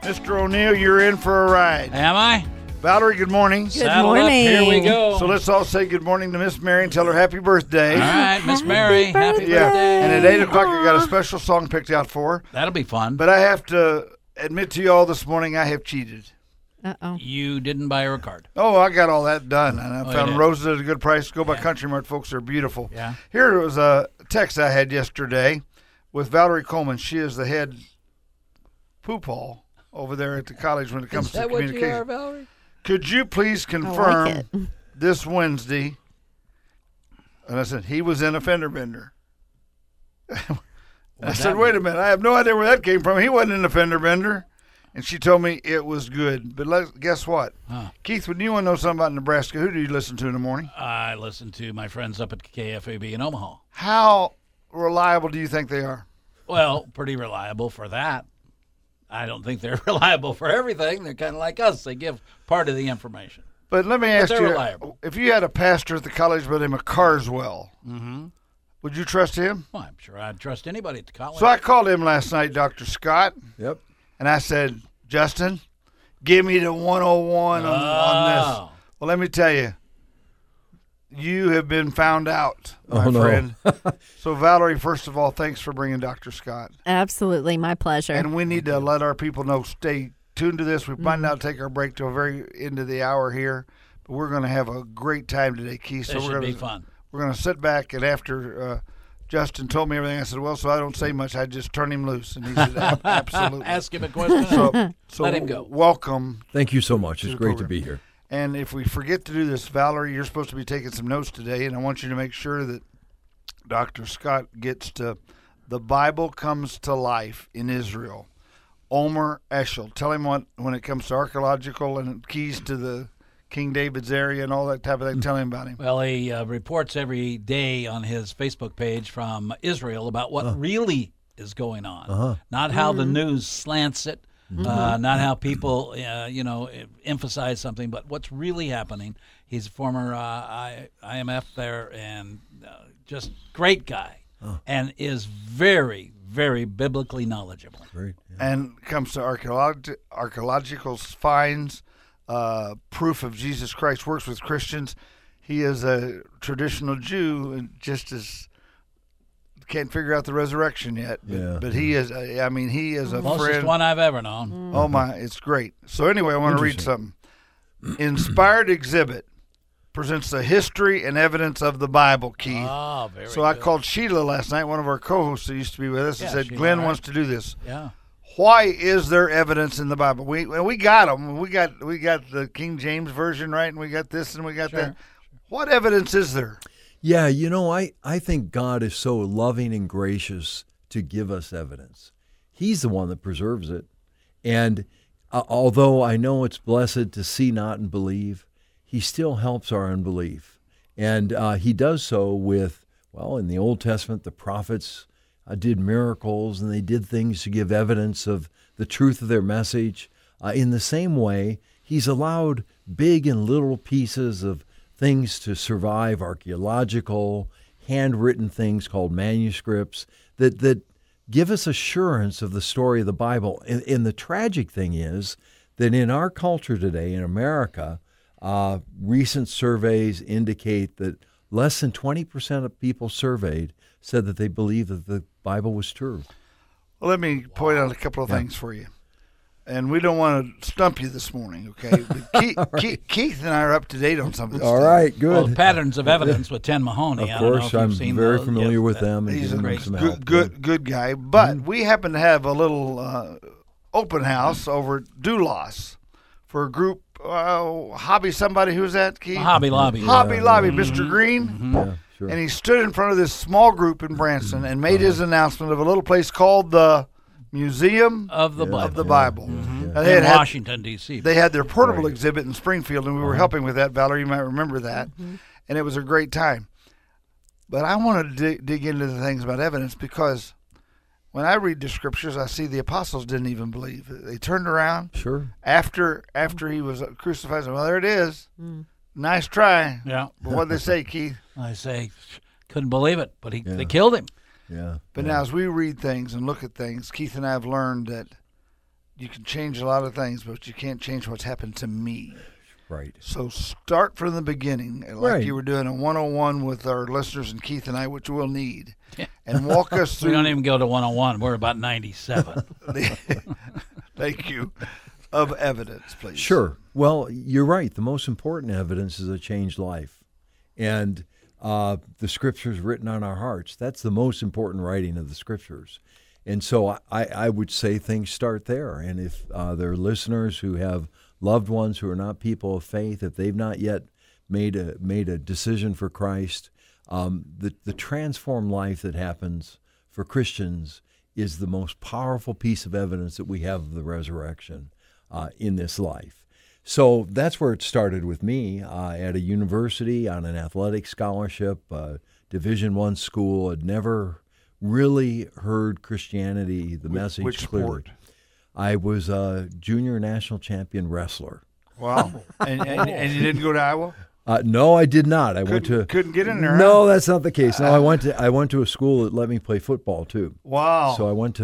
Mr. O'Neill, you're in for a ride. Am I? Valerie, good morning. Good Saddle morning. up, here we go. So let's all say good morning to Miss Mary and tell her happy birthday. All right, Miss Mary, happy Yeah, birthday. and at 8 o'clock I got a special song picked out for her. That'll be fun. But I have to admit to you all this morning I have cheated. Uh-oh. You didn't buy her a card. Oh, I got all that done. And I you found did? roses at a good price. Go by Country Mart, folks. They're beautiful. Yeah. Here was a text I had yesterday with Valerie Coleman. She is the head poopall over there at the college when it comes to communication. Valerie? Could you please confirm this Wednesday? And I said, he was in a fender bender. I said, wait a minute. I have no idea where that came from. He wasn't in a fender bender. And she told me it was good. But guess what? Huh. Keith, when you want to know something about Nebraska, who do you listen to in the morning? I listen to my friends up at KFAB in Omaha. How reliable do you think they are? Well, pretty reliable for that. I don't think they're reliable for everything. They're kind of like us. They give part of the information. But let me ask they're you, reliable. if you had a pastor at the college by the name of Carswell, would you trust him? Well, I'm sure I'd trust anybody at the college. So I called him last night, Dr. Scott. Yep. And I said, Justin, give me the 101 on this. Well, let me tell you, you have been found out, my friend. So, Valerie, first of all, thanks for bringing Dr. Scott. Absolutely, my pleasure. And we need to let our people know, stay tuned to this. We might not take our break till very end of the hour here, but we're going to have a great time today, Keith. This should be fun. We're going to sit back, and after Justin told me everything, I said, well, so I don't say much. I just turn him loose. And he said, absolutely. Ask him a question. So let him go. Welcome. Thank you so much. It's great to be here. And if we forget to do this, Valerie, you're supposed to be taking some notes today, and I want you to make sure that Dr. Scott gets to The Bible Comes to Life in Israel. Omer Eshel. Tell him what, when it comes to archaeological and keys to the King David's area and all that type of thing, tell him about him. Well, he reports every day on his Facebook page from Israel about what really is going on, not how the news slants it, not how people, emphasize something, but what's really happening. He's a former IMF there and just great guy and is very, very biblically knowledgeable. Great. And comes to archaeological finds, proof of Jesus Christ, works with Christians. He is a traditional Jew and just as can't figure out the resurrection yet. But he is, he is a Closest friend. one I've ever known. Oh, my, it's great. So anyway, I want to read something. Inspired Exhibit presents the history and evidence of the Bible, Keith. Oh, very So I good. called Sheila last night, one of our co-hosts that used to be with us, and said, Sheila, Glenn right. wants to do this. Yeah. Why is there evidence in the Bible? We got them. We got the King James version, right? And we got this and we got that. What evidence is there? Yeah, I think God is so loving and gracious to give us evidence. He's the one that preserves it. And although I know it's blessed to see not and believe, he still helps our unbelief. And he does so with, in the Old Testament, the prophets did miracles and they did things to give evidence of the truth of their message. In the same way, he's allowed big and little pieces of things to survive, archaeological, handwritten things called manuscripts that give us assurance of the story of the Bible. And the tragic thing is that in our culture today, in America, recent surveys indicate that less than 20% of people surveyed said that they believe that the Bible was true. Well, let me point out a couple of things for you. And we don't want to stump you this morning, okay? But Keith and I are up to date on some of this All stuff. right, good. Well, Patterns of Evidence with Ted Mahoney. Of I don't know course, if you've I'm seen very those. familiar with them and He's a giving them great, some help. good guy. But we happen to have a little open house over at Doulos for a group, Hobby somebody. Who's that, Keith? Hobby Lobby. Hobby Lobby, Mr. Green. Yeah, sure. And he stood in front of this small group in Branson and made his announcement of a little place called the Museum of the Bible. of the Bible. Now, they In had Washington, D.C. They had their portable exhibit in Springfield, and we were helping with that. Valerie, you might remember that. And it was a great time. But I wanted to dig into the things about evidence because when I read the scriptures, I see the apostles didn't even believe. They turned around after he was crucified. And, well, there it is. Nice try. Yeah. But what did they say, Keith? I say, couldn't believe it, but they killed him. Yeah. But now as we read things and look at things, Keith and I have learned that you can change a lot of things, but you can't change what's happened to me. Right. So start from the beginning, like Right. you were doing a 101 with our listeners and Keith and I, which we'll need, and walk us We through. don't even go to 101. We're about 97. Thank you. Of evidence, please. Sure. Well, you're right. The most important evidence is a changed life. And the Scriptures written on our hearts. That's the most important writing of the Scriptures. And so I would say things start there. And if there are listeners who have loved ones who are not people of faith, if they've not yet made a decision for Christ, the transformed life that happens for Christians is the most powerful piece of evidence that we have of the resurrection in this life. So that's where it started with me at a university on an athletic scholarship, Division I school. I'd never really heard Christianity, the message Which clearly. sport? I was a junior national champion wrestler. Wow. and you didn't go to Iowa? No, I did not. I went to Couldn't get in there. No, that's not the case. No, I went to a school that let me play football too. Wow. So I went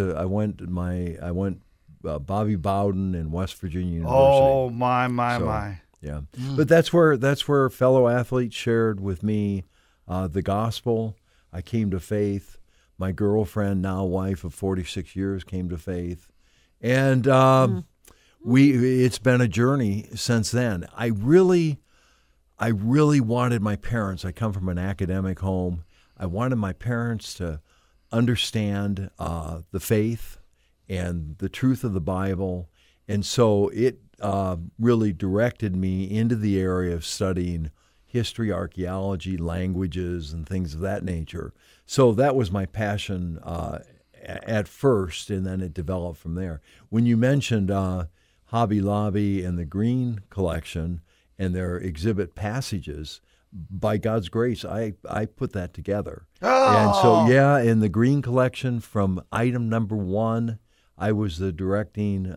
Bobby Bowden in West Virginia University. Oh my So, my. Yeah, but that's where fellow athletes shared with me the gospel. I came to faith. My girlfriend, now wife of 46 years, came to faith, and it's been a journey since then. I really wanted my parents. I come from an academic home. I wanted my parents to understand the faith and the truth of the Bible, and so it really directed me into the area of studying history, archaeology, languages, and things of that nature. So that was my passion at first, and then it developed from there. When you mentioned Hobby Lobby and the Green Collection and their exhibit passages, by God's grace, I put that together. Oh. And so, yeah, in the Green Collection, from item number 1, I was the director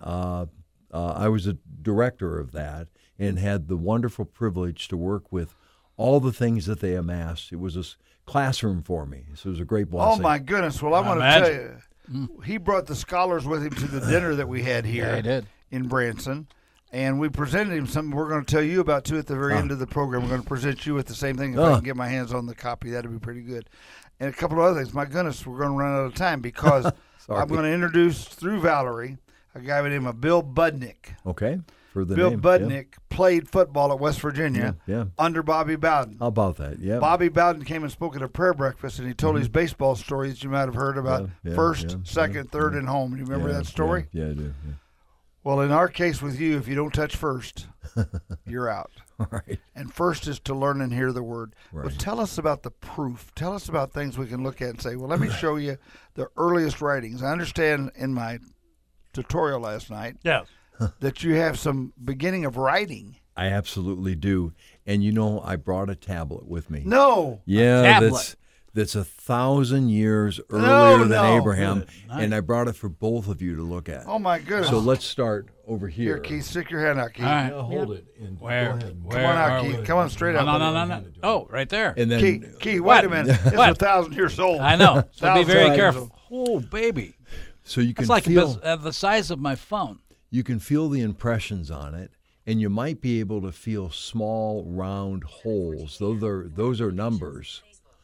of that, and had the wonderful privilege to work with all the things that they amassed. It was a classroom for me, so it was a great blessing. Oh my goodness. Well, I want to tell you, he brought the scholars with him to the dinner that we had here Yeah, he did. in Branson. And we presented him something we're going to tell you about, too, at the very end of the program. We're going to present you with the same thing. If I can get my hands on the copy, that'd be pretty good. And a couple of other things. My goodness, we're going to run out of time because I'm going to introduce, through Valerie, a guy by the name of Bill Budnick. Okay, for the Bill name. Budnick played football at West Virginia Yeah. under Bobby Bowden. How about that? Yeah. Bobby Bowden came and spoke at a prayer breakfast, and he told his baseball story that you might have heard about first, second, third, and home. Do you remember that story? Yeah, I do. Yeah. Well, in our case with you, if you don't touch first, you're out. All right. And first is to learn and hear the word. Right. But tell us about the proof. Tell us about things we can look at and say, well, let me show you the earliest writings. I understand in my tutorial last night Yes. that you have some beginning of writing. I absolutely do. And I brought a tablet with me. No. Yeah, tablet. that's 1,000 years earlier than no. Abraham, Good. Nice. and I brought it for both of you to look at. Oh, my goodness. So let's start over Here, here. Keith, stick your hand out, Keith. All right. Hold it. And Where? Go ahead. Where Come on out, are Keith. we? Come on straight out. No. Oh, right there. And then Keith, What? wait a minute. It's What? 1,000 years old. I know. So be 1,000 very years careful. old. Oh, baby. so you can It's like feel the size of my phone. you can feel the impressions on it, and you might be able to feel small round holes. Those are numbers,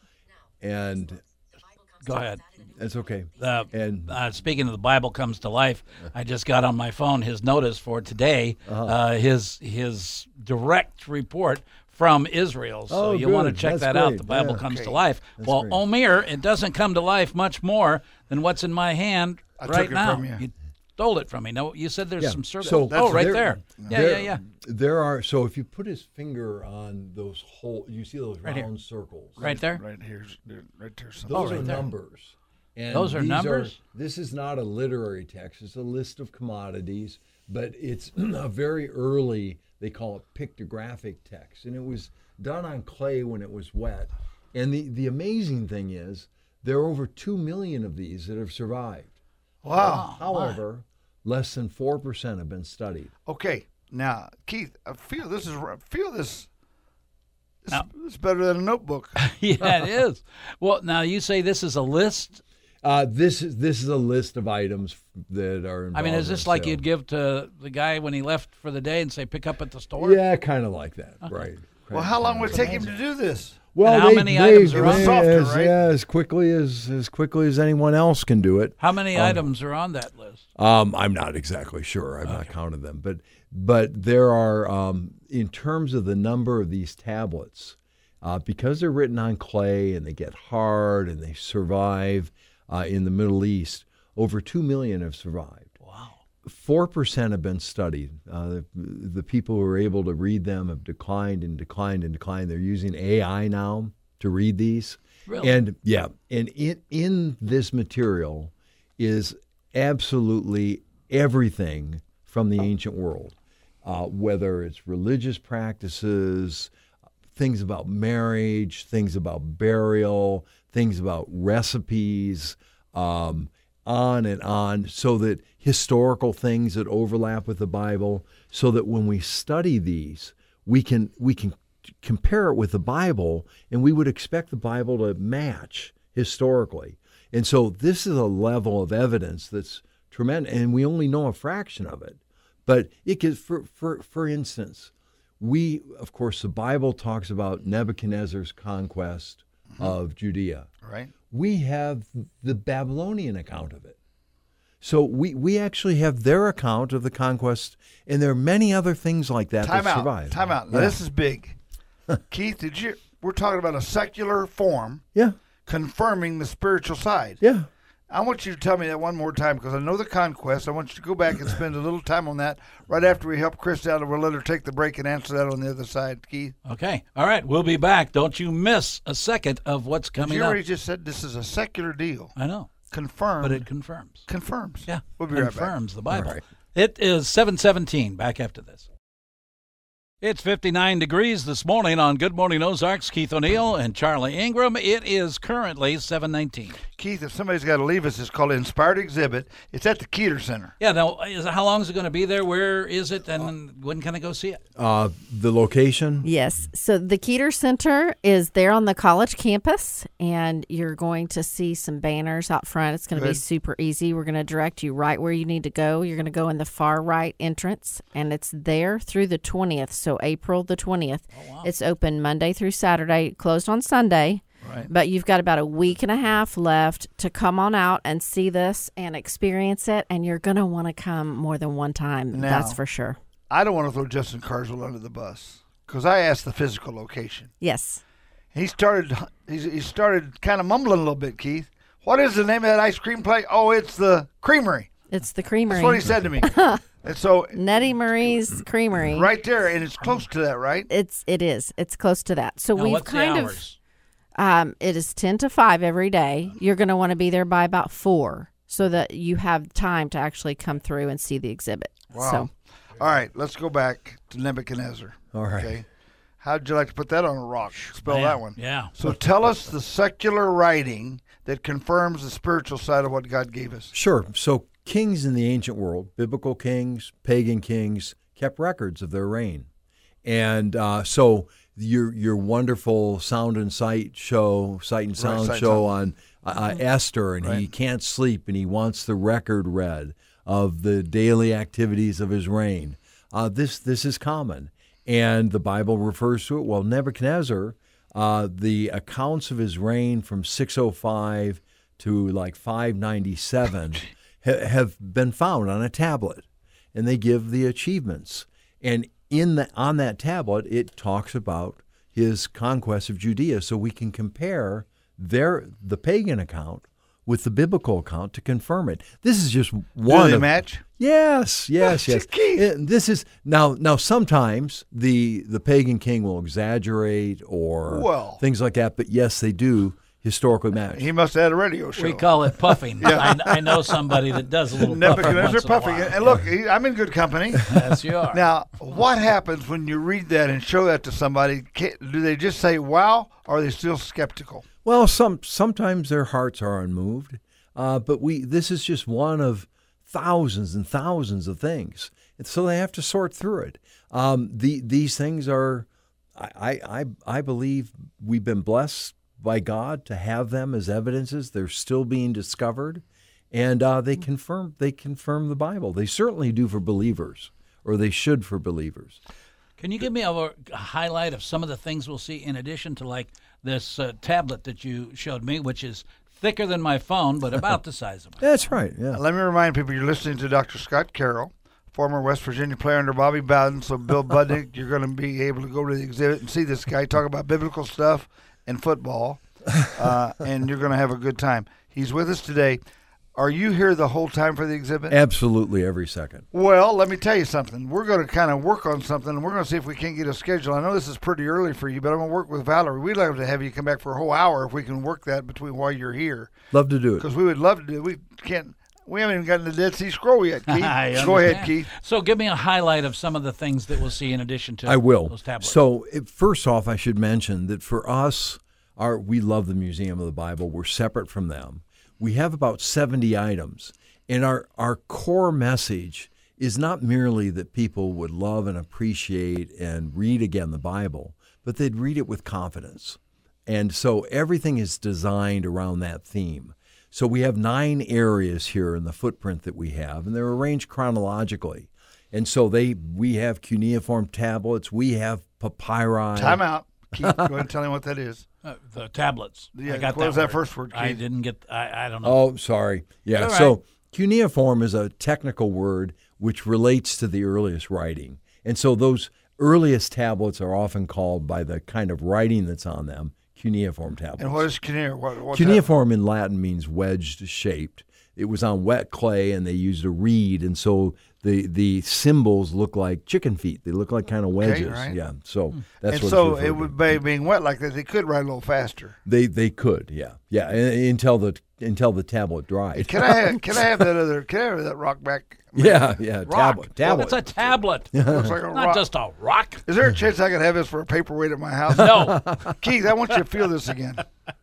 and Go ahead. that's okay. And Speaking of the Bible comes to life, I just got on my phone his notice for today, his direct report from Israel. So Oh, you want to good. check That's that out. great. The Bible Yeah. comes Okay. to life. That's Well, great. Omer, it doesn't come to life much more than what's in my hand I right took it now. from you. Stole it from me. No, you said there's Yeah. some circles. So oh, right there- there. Yeah. There are, so if you put his finger on those holes, you see those Right here. round circles. Right there. Right here. Right there. Those Oh, are right there. numbers. And Those are these numbers? This is not a literary text. It's a list of commodities, but it's a very early, they call it pictographic text. And it was done on clay when it was wet. And the amazing thing is, there are over 2 million of these that have survived. Wow. However, less than 4% have been studied. Okay. Now, Keith, I feel this. Now- It's better than a notebook. Yeah, it is. Well, now you say this is a list. This is a list of items that are involved. I mean, is this in like sale. you'd give to the guy when he left for the day and say, pick up at the store? Yeah, kind of like that, right? Well, how long would it take him to do this? Well, And how many items are on softer, right? as quickly as anyone else can do it. How many items are on that list? I'm not exactly sure. I've not counted them, but there are in terms of the number of these tablets, because they're written on clay and they get hard and they survive in the Middle East. Over 2 million have survived. Wow. 4% have been studied. The people who are able to read them have declined and declined and declined. They're using AI now to read these. Really? And in this material is absolutely everything from the ancient world, whether it's religious practices, things about marriage, things about burial, things about recipes, on and on, so that historical things that overlap with the Bible, so that when we study these, we can compare it with the Bible, and we would expect the Bible to match historically. And so this is a level of evidence that's tremendous, and we only know a fraction of it. But it gives, for instance, of course, the Bible talks about Nebuchadnezzar's conquest of Judea. Right. We have the Babylonian account of it. So we actually have their account of the conquest, and there are many other things like that that survive. Time out. Now, Yeah. this is big. Keith, we're talking about a secular form Yeah, confirming the spiritual side. yeah. I want you to tell me that one more time, because I know the conquest. I want you to go back and spend a little time on that right after we help Chris out, and we'll let her take the break and answer that on the other side, Keith. Okay. All right. We'll be back. Don't you miss a second of what's coming You up. already just said this is a secular deal. I know. Confirmed. But it confirms. confirms. Yeah. We'll be right back. Confirms the Bible. All right. It is 7:17. Back after this. It's 59 degrees this morning on Good Morning Ozarks. Keith O'Neill and Charlie Ingram. It is currently 7:19. Keith, if somebody's got to leave us, it's called Inspired Exhibit. It's at the Keeter Center. Yeah. Now, how long is it going to be there? Where is it? And when can I go see it? The location? Yes. So the Keeter Center is there on the college campus, and you're going to see some banners out front. It's going to be Good. super easy. We're going to direct you right where you need to go. You're going to go in the far right entrance, and it's there through the 20th. So April the 20th. Oh, wow. It's open Monday through Saturday, closed on Sunday. Right. But you've got about a week and a half left to come on out and see this and experience it, and you're going to want to come more than one time. Now- That's for sure. I don't want to throw Justin Carswell under the bus, because I asked the physical location. Yes. He started kind of mumbling a little bit, Keith. What is the name of that ice cream place? Oh, it's the Creamery. It's the Creamery. That's what he said to me. And so Nettie Marie's Creamery. right there, and it's close to that, right? It is. It's close to that. So Now, we've what's kind the hours? of it is 10 to 5 every day. You're going to want to be there by about 4 so that you have time to actually come through and see the exhibit. Wow. So All right, let's go back to Nebuchadnezzar. All right. Okay. How'd you like to put that on a rock? Spell Man, that one. Yeah. So tell us the secular writing that confirms the spiritual side of what God gave us. Sure. So kings in the ancient world, biblical kings, pagan kings, kept records of their reign. And so your wonderful Sound and Sight show, Sight and Sound Sight and show Sound. on Esther, and he Right. can't sleep, and he wants the record read of the daily activities of his reign. This is common, and the Bible refers to it. Well, Nebuchadnezzar, the accounts of his reign from 605 to like 597 have been found on a tablet, and they give the achievements. And on that tablet, it talks about his conquest of Judea, so we can compare the pagan account with the biblical account to confirm it. This is just Do one they of match? Yes. Keith. This is now. Sometimes the pagan king will exaggerate or Well. things like that, but yes, they do historically match. He must have had a radio show. We call it puffing. I know somebody that does a little Nebuchadnezzar puffing. puffing. And look, I'm in good company. Yes, you are. Now, what happens when you read that and show that to somebody? Do they just say, wow, or are they still skeptical? Well, sometimes their hearts are unmoved, but this is just one of thousands and thousands of things, and so they have to sort through it. These things are, I believe, we've been blessed by God to have them as evidences. They're still being discovered, and they confirm the Bible. They certainly do for believers, or they should for believers. Can you give me a highlight of some of the things we'll see in addition to like this tablet that you showed me, which is thicker than my phone, but about the size of it? That's right, yeah. Let me remind people you're listening to Dr. Scott Carroll, former West Virginia player under Bobby Bowden. So, Bill Budnick, you're going to be able to go to the exhibit and see this guy talk about biblical stuff and football, and you're going to have a good time. He's with us today. Are you here the whole time for the exhibit? Absolutely, every second. Well, let me tell you something. We're going to kind of work on something, and we're going to see if we can't get a schedule. I know this is pretty early for you, but I'm going to work with Valerie. We'd love to have you come back for a whole hour if we can work that between while you're here. Love to do it. Because we would love to do it. We haven't even gotten the Dead Sea Scroll yet, Keith. Go ahead, Keith. So give me a highlight of some of the things that we'll see in addition to those tablets. So first off, I should mention that for us, we love the Museum of the Bible. We're separate from them. We have about 70 items. And our core message is not merely that people would love and appreciate and read again the Bible, but they'd read it with confidence. And so everything is designed around that theme. So we have 9 areas here in the footprint that we have, and they're arranged chronologically. And so we have cuneiform tablets, we have papyri. Time out. Keith, go ahead and tell him what that is. The tablets. Yeah, I got what was that that first word, Keith? I didn't get. I don't know. Oh, sorry. Yeah. All So right. cuneiform is a technical word which relates to the earliest writing, and so those earliest tablets are often called by the kind of writing that's on them cuneiform tablets. And what is cuneiform? What's Cuneiform in Latin means wedged shaped. It was on wet clay, and they used a reed, and so the symbols look like chicken feet. They look like kind of wedges. right. Yeah. So that? that's And what so it's it referred would, to. by being wet like that, they could write a little faster. They could, yeah, until the tablet dried. Can I have that rock back? Yeah, rock. tablet. It's a tablet. Looks like a Not rock. just a rock. Is there a chance I could have this for a paperweight at my house? No, Keith, I want you to feel this again.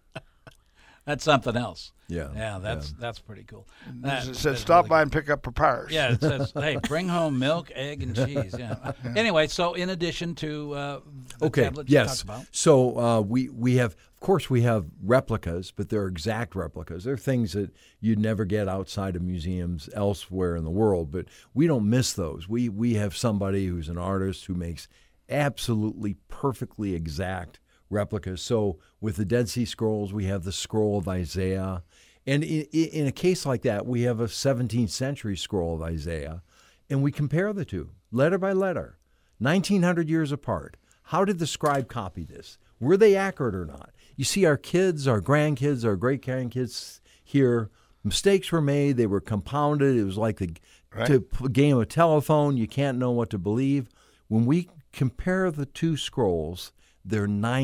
that's something else. Yeah, that's pretty cool. It said, stop by and pick up papyrus. Yeah, it says, hey, bring home milk, egg, and cheese. Yeah. Anyway, so in addition to the tablets you talked about. So we have, of course, we have replicas, but they're exact replicas. They're things that you'd never get outside of museums elsewhere in the world, but we don't miss those. We have somebody who's an artist who makes absolutely perfectly exact replicas. So with the Dead Sea Scrolls, we have the Scroll of Isaiah. And in a case like that, we have a 17th century scroll of Isaiah, and we compare the two, letter by letter, 1,900 years apart. How did the scribe copy this? Were they accurate or not? You see our kids, our grandkids, our great-grandkids here, mistakes were made, they were compounded. It was like the game of telephone. You can't know what to believe. When we compare the two scrolls, they're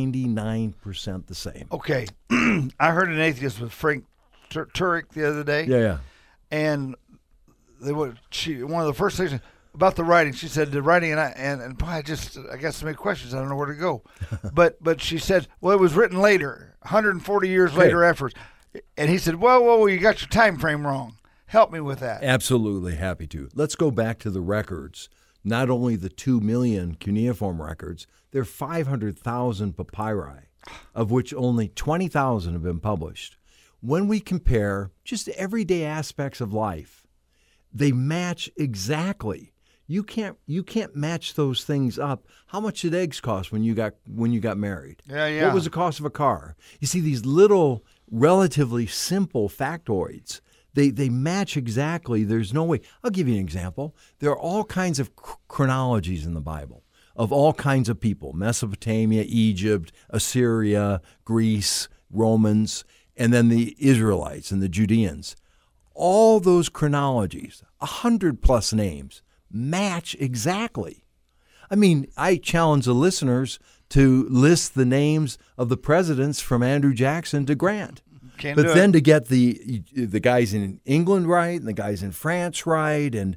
99% the same. Okay. I heard an atheist with Frank Turek the other day. Yeah. And one of the first things about the writing, she said the writing, and boy, I got so many questions, I don't know where to go. but she said, well, it was written later, 140 years later afterwards. And he said, well, you got your time frame wrong. Help me with that. Absolutely happy to. Let's go back to the records. Not only the 2 million cuneiform records, there are 500,000 papyri, of which only 20,000 have been published. When we compare just everyday aspects of life, they match exactly. You can't match those things up. How much did eggs cost when you got married? Yeah. What was the cost of a car? You see, these little, relatively simple factoids, they match exactly. There's no way. I'll give you an example. There are all kinds of chronologies in the Bible of all kinds of people: Mesopotamia, Egypt, Assyria, Greece, Romans, and then the Israelites and the Judeans. All those chronologies, 100+ names, match exactly. I mean, I challenge the listeners to list the names of the presidents from Andrew Jackson to Grant. But then to get the guys in England right and the guys in France right, and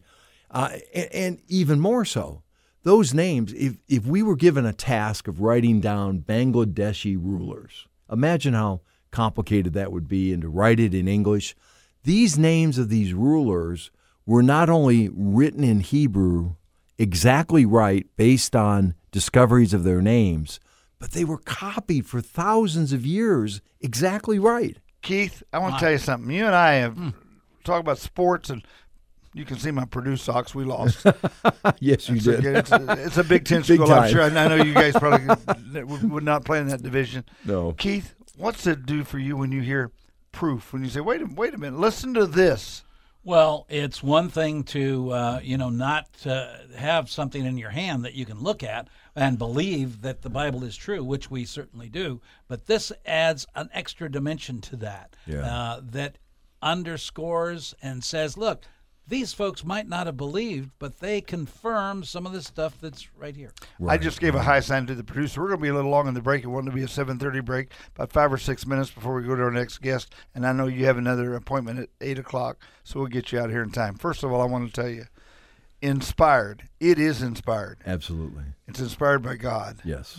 even more so, those names, if we were given a task of writing down Bangladeshi rulers, imagine how complicated that would be, and to write it in English. These names of these rulers were not only written in Hebrew exactly right based on discoveries of their names, but they were copied for thousands of years exactly right. Keith, I want to tell you something. You and I have talked about sports, and you can see my Purdue socks. We lost. Yes, you did. It's a Big Ten Big school, I'm time. sure. And I know you guys probably would not play in that division. No. Keith, what's it do for you when you hear proof? When you say, wait a minute, listen to this. Well, it's one thing to, not have something in your hand that you can look at and believe that the Bible is true, which we certainly do. But this adds an extra dimension to that, that underscores and says, look, these folks might not have believed, but they confirm some of the stuff that's right here. Right. I just gave a high sign to the producer. We're going to be a little long in the break. It wanted to be a 7:30 break, about 5 or 6 minutes before we go to our next guest. And I know you have another appointment at 8 o'clock, so we'll get you out here in time. First of all, I want to tell you, inspired. It is inspired. Absolutely. It's inspired by God. Yes.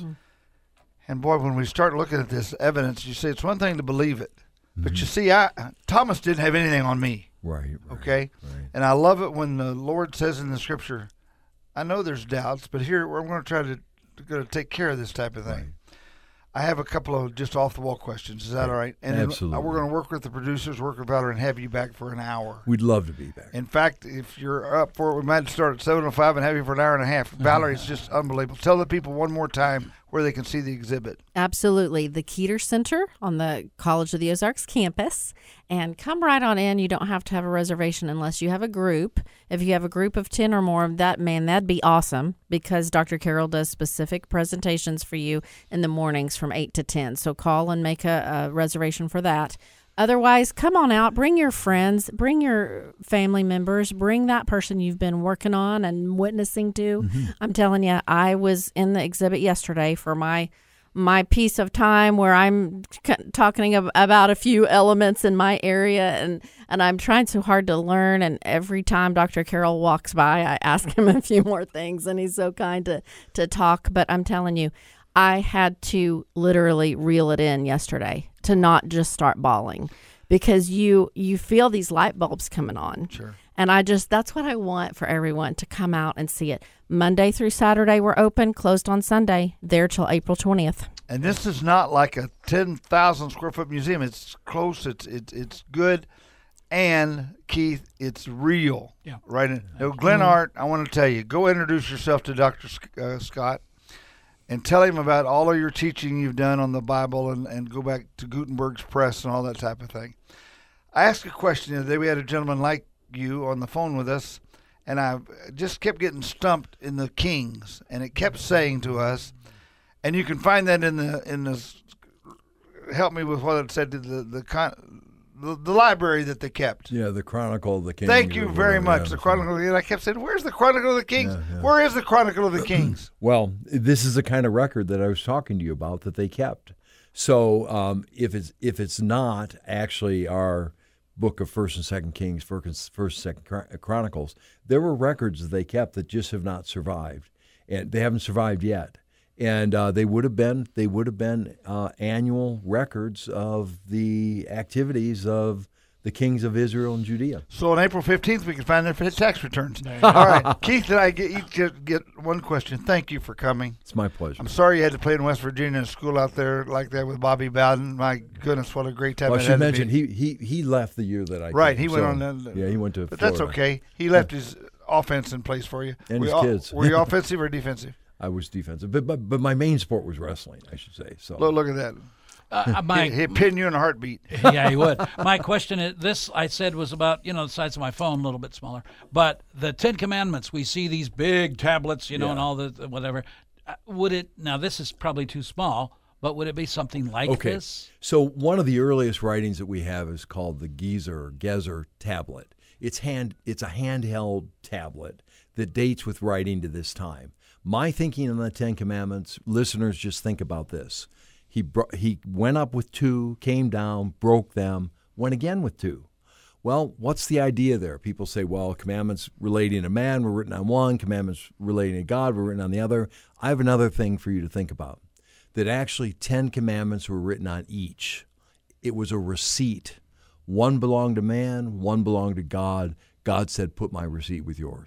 And boy, when we start looking at this evidence, you say it's one thing to believe it. But you see, Thomas didn't have anything on me. Right. Okay? Right. And I love it when the Lord says in the Scripture, I know there's doubts, but here we're going to try to take care of this type of thing. Right. I have a couple of just off-the-wall questions. Is that all right? And Absolutely. Then we're going to work with the producers, work with Valerie, and have you back for an hour. We'd love to be back. In fact, if you're up for it, we might start at 7:05 and have you for an hour and a half. Valerie, it's just unbelievable. Tell the people one more time where they can see the exhibit. Absolutely. The Keeter Center on the College of the Ozarks campus. And come right on in. You don't have to have a reservation unless you have a group. If you have a group of 10 or more, that'd be awesome, because Dr. Carroll does specific presentations for you in the mornings from 8 to 10. So call and make a reservation for that. Otherwise, come on out, bring your friends, bring your family members, bring that person you've been working on and witnessing to. Mm-hmm. I'm telling you, I was in the exhibit yesterday for my piece of time where I'm talking about a few elements in my area, and I'm trying so hard to learn. And every time Dr. Carroll walks by, I ask him a few more things, and he's so kind to talk. But I'm telling you, I had to literally reel it in yesterday to not just start bawling, because you feel these light bulbs coming on. Sure. And that's what I want for everyone to come out and see it. Monday through Saturday, we're open, closed on Sunday, there till April 20th. And this is not like a 10,000 square foot museum. It's close. It's good. And Keith, it's real. Yeah. Right. Now, Glenn Art, I want to tell you, go introduce yourself to Dr. Scott. And tell him about all of your teaching you've done on the Bible, and go back to Gutenberg's press and all that type of thing. I asked a question the other day. We had a gentleman like you on the phone with us, and I just kept getting stumped in the Kings, and it kept saying to us, and you can find that in the help me with what it said to the library that they kept. Yeah, the Chronicle of the Kings. Thank you very much. The Chronicle. And I kept saying, "Where's the Chronicle of the Kings? Yeah. Where is the Chronicle of the Kings?" Well, this is the kind of record that I was talking to you about that they kept. So if it's not actually our book of First and Second Kings, First and Second Chronicles, there were records that they kept that just have not survived, and they haven't survived yet. And they would have been annual records of the activities of the kings of Israel and Judea. So on April 15th, we can find their tax returns. All right, Keith and I get one question. Thank you for coming. It's my pleasure. I'm sorry you had to play in West Virginia in a school out there like that with Bobby Bowden. My goodness, what a great time! Well, I it should had to mention be. he left the year that I Right, came, he went so, on. Yeah, he went to. But Florida. that's okay. He left his offense in place for you. And his kids. Were you offensive or defensive? I was defensive, but my main sport was wrestling, I should say. So Look at that. He'd pin you in a heartbeat. Yeah, he would. My question is, this I said was about, the size of my phone, a little bit smaller. But the Ten Commandments, we see these big tablets, and all the whatever. Now this is probably too small, but would it be something like this? So one of the earliest writings that we have is called the Gezer tablet. It's a handheld tablet that dates with writing to this time. My thinking on the Ten Commandments, listeners, just think about this. He went up with 2, came down, broke them, went again with 2. Well, what's the idea there? People say, well, commandments relating to man were written on one, commandments relating to God were written on the other. I have another thing for you to think about, that actually 10 commandments were written on each. It was a receipt. One belonged to man, one belonged to God. God said, put my receipt with yours.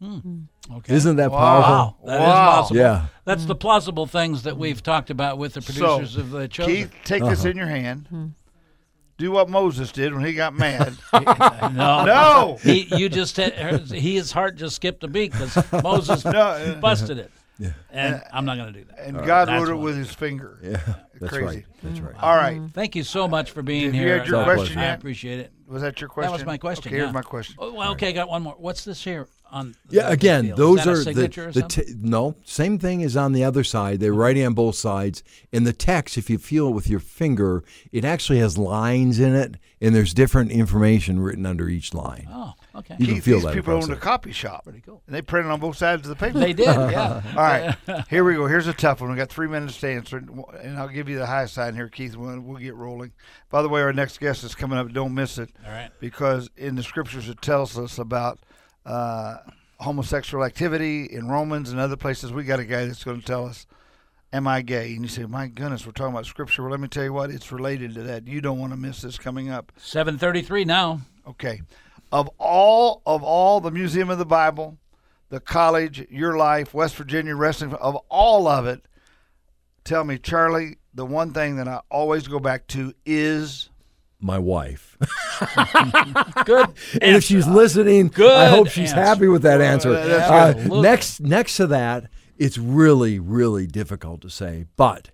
Okay. Isn't that Wow. powerful? That is Wow. possible. Yeah. That's the plausible things that we've talked about with the producers of The Chosen. Keith, take this in your hand. Do what Moses did when he got mad. No. No. His heart just skipped a beat because Moses No. busted it. And I'm not going to do that. And God That's wrote it one. with his finger. Yeah, that's Crazy. right. That's right. All right. Thank you so much for being Have you here. had your I- question I yet? appreciate it. Was that your question? That was my question. Okay, yeah. here's my question. Oh, well, okay, I got one more. What's this here on? Yeah, the again, deal? those Is that a are signature or something? no, same thing as on the other side. They're writing on both sides. In the text, if you feel it with your finger, it actually has lines in it, and there's different information written under each line. Oh, okay. You can Keith, feel these that people across owned a there. copy shop. Pretty cool. And they printed on both sides of the paper. They did, yeah. All right, here we go. Here's a tough one. We got 3 minutes to answer, and I'll give you the high sign here, Keith. We'll get rolling. By the way, our next guest is coming up. Don't miss it. All right. Because in the scriptures it tells us about homosexual activity in Romans and other places. We got a guy that's going to tell us, am I gay? And you say, my goodness, we're talking about scripture. Well, let me tell you what, it's related to that. You don't want to miss this coming up. 7:33 now. Okay. Of all the Museum of the Bible, the college, Your Life, West Virginia Wrestling, of all of it, tell me, Charlie, the one thing that I always go back to is My wife. Good. And if she's listening, Good I hope she's answer. happy with that answer. that's good. Next to that, it's really, really difficult to say. But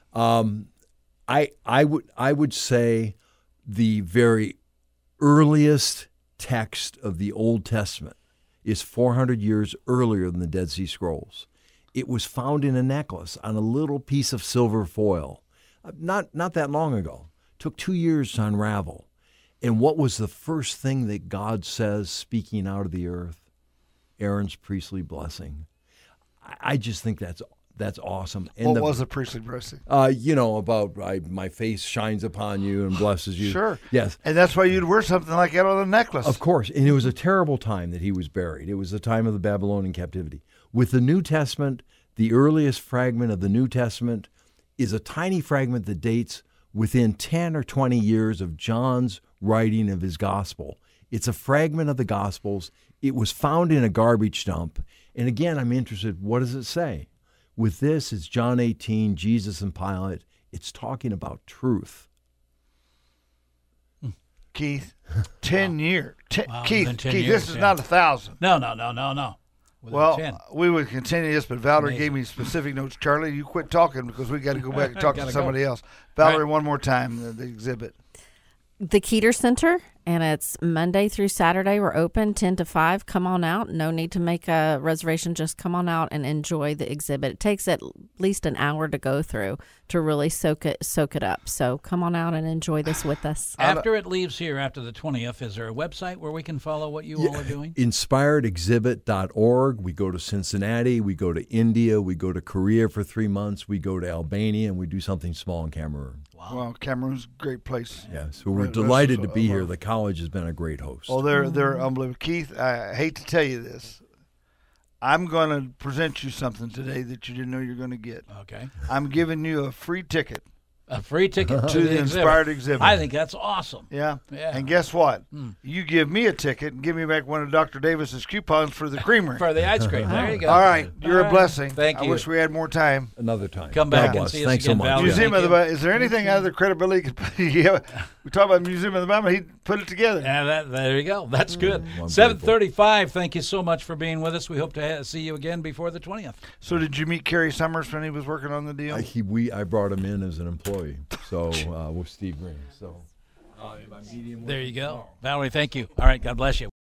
I would say the very earliest text of the Old Testament is 400 years earlier than the Dead Sea Scrolls. It was found in a necklace on a little piece of silver foil, not that long ago. Took 2 years to unravel. And what was the first thing that God says speaking out of the earth? Aaron's priestly blessing. I just think that's awesome. And what was the priestly blessing? About my face shines upon you and blesses you. Sure. Yes. And that's why you'd wear something like that on a necklace. Of course. And it was a terrible time that he was buried. It was the time of the Babylonian captivity. With the New Testament, the earliest fragment of the New Testament is a tiny fragment that dates within 10 or 20 years of John's writing of his gospel. It's a fragment of the Gospels. It was found in a garbage dump. And again, I'm interested, what does it say? With this, it's John 18, Jesus and Pilate. It's talking about truth. Keith, 10 years. Wow, Keith, been 10 Keith, years, this is yeah. not 1,000. No. Without Well, 10. we would continue this, but Valerie Amazing. gave me specific notes. Charlie, you quit talking because we got to go back and talk to Gotta somebody go. else. Valerie, Right. one more time, the exhibit. The Keeter Center, and it's Monday through Saturday. We're open 10 to 5. Come on out. No need to make a reservation. Just come on out and enjoy the exhibit. It takes at least an hour to go through to really soak it up. So come on out and enjoy this with us. After it leaves here, after the 20th, is there a website where we can follow what you all are doing? InspiredExhibit.org. We go to Cincinnati. We go to India. We go to Korea for 3 months. We go to Albania, and we do something small in Cameroon. Well, Cameroon's a great place. Yeah, so we're Right, delighted this to is be a- here. The college has been a great host. Oh, they're unbelievable. Keith, I hate to tell you this. I'm going to present you something today that you didn't know you're going to get. Okay. I'm giving you a free ticket A free ticket to the Inspired Exhibit. I think that's awesome. Yeah. Yeah. And guess what? You give me a ticket and give me back one of Dr. Davis's coupons for the creamery. For the ice cream. There you go. All right. You're All a right. blessing. Thank I you. wish we had more time. Another time. Come back God and bless. see us Thanks again, so much. Valerie. Museum Thank of the you. Bible. Is there anything other credibility? Yeah, we talk about Museum of the Bible. He put it together. Yeah, there you go. That's good. I'm 7:35. Thank you so much for being with us. We hope to see you again before the 20th. So did you meet Kerry Summers when he was working on the deal? I brought him in as an employee, so with Steve Green. So There you go. Valerie, thank you. All right. God bless you.